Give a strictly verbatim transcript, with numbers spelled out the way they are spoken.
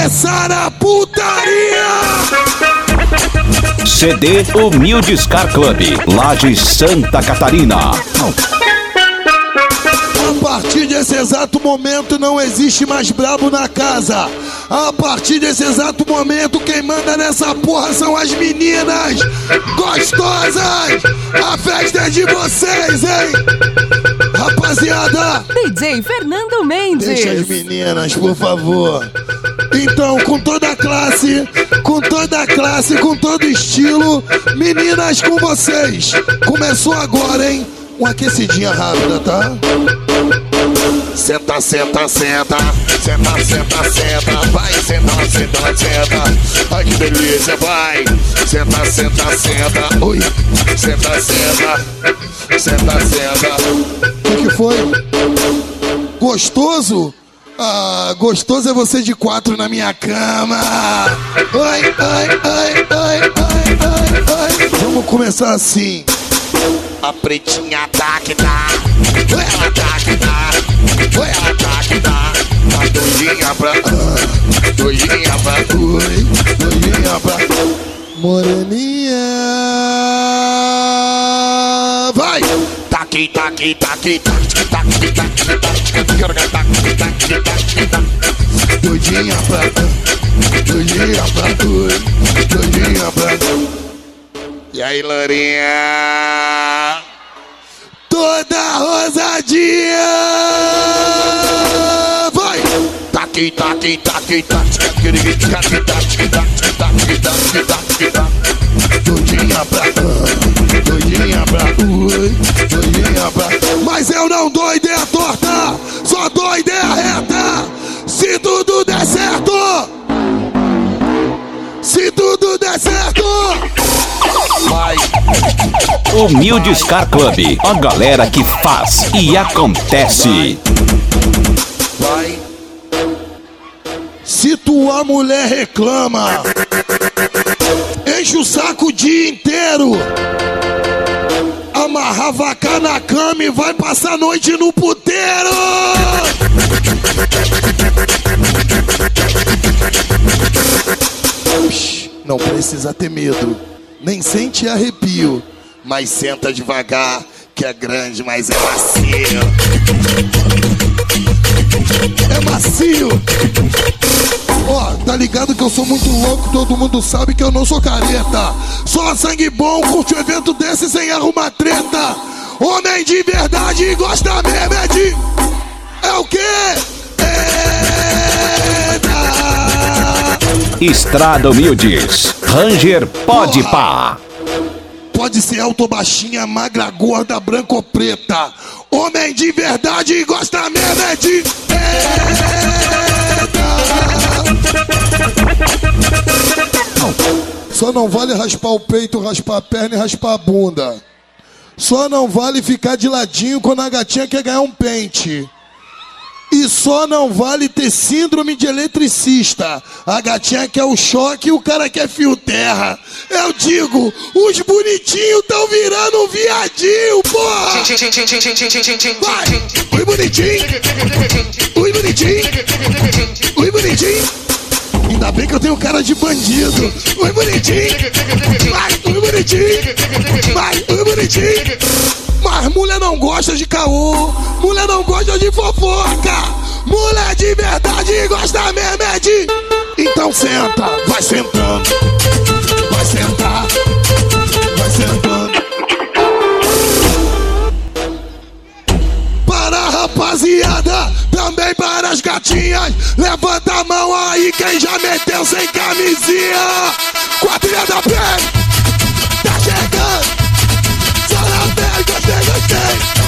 começar a putaria! C D Humildes Car Club, Lages, Santa Catarina. A partir desse exato momento não existe mais brabo na casa. A partir desse exato momento quem manda nessa porra são as meninas gostosas. A festa é de vocês, hein? Rapaziada, D J Fernando Mendes. deixa as meninas, por favor. Então, com toda a classe, com toda a classe, com todo estilo, meninas com vocês. Começou agora, hein? Uma aquecidinha rápida, tá? Senta, senta, senta. Senta, senta, senta. Vai, senta, senta, senta. Ai, que delícia, vai. Senta, senta, senta. Oi. Senta, senta. Senta, senta. O que, que foi? Gostoso? Ah, gostoso é você de quatro na minha cama. Ai, ai, ai, ai, ai, ai, ai. Vamos começar assim. A pretinha tá que tá, ela tá que tá, ela tá que tá. A doidinha pra, ah, doidinha pra, oi, doidinha pra, moreninha. Vai! Taqui, taqui, taqui, taqui, taqui, taqui, taqui, taqui, taqui, taqui. Doidinha pra, doidinha pra, oi, doidinha pra. E aí, Lourinha? Toda rosadinha! Vai! Taqui, taqui, taqui, taqui, taqui, taqui, taqui, taqui, taqui, taqui, taqui. Doidinha pra, doidinha pra, ui, doidinha pra. Mas eu não dou ideia torta, só dou ideia reta. Se tudo der certo, se tudo der certo. Vai. Humildes Car Club, a galera que faz e acontece. Vai. Se tua mulher reclama, enche o saco o dia inteiro, amarra a vaca na cama e vai passar a noite no puteiro. Não precisa ter medo, nem sente arrepio, mas senta devagar, que é grande, mas é macio. É macio. Ó, tá ligado que eu sou muito louco, todo mundo sabe que eu não sou careta. Só sangue bom, curte um evento desse sem arrumar treta. Homem de verdade gosta mesmo é de... É o quê? Estrada Humildes, Ranger pode pá. Pode ser alto ou baixinha, magra, gorda, branca ou preta. Homem de verdade gosta mesmo é de... Só não vale raspar o peito, raspar a perna e raspar a bunda. Só não vale ficar de ladinho quando a gatinha quer ganhar um pente. E só não vale ter síndrome de eletricista. A gatinha quer o choque e o cara quer fio terra. Eu digo, os bonitinhos tão virando um viadinho, porra! Vai! Oi, bonitinho! Oi, bonitinho! Oi, bonitinho! Ainda bem que eu tenho cara de bandido. Oi, bonitinho! Vai! Oi, bonitinho! Vai! Oi, bonitinho! Mas mulher não gosta de caô, mulher não gosta de fofoca. Mulher de verdade gosta mesmo é de... Então senta, vai sentando, vai sentar, vai sentando. Para a rapaziada, também para as gatinhas. Levanta a mão aí quem já meteu sem camisinha. Quadrilha da pele, tá chegando. Gostei, gostei.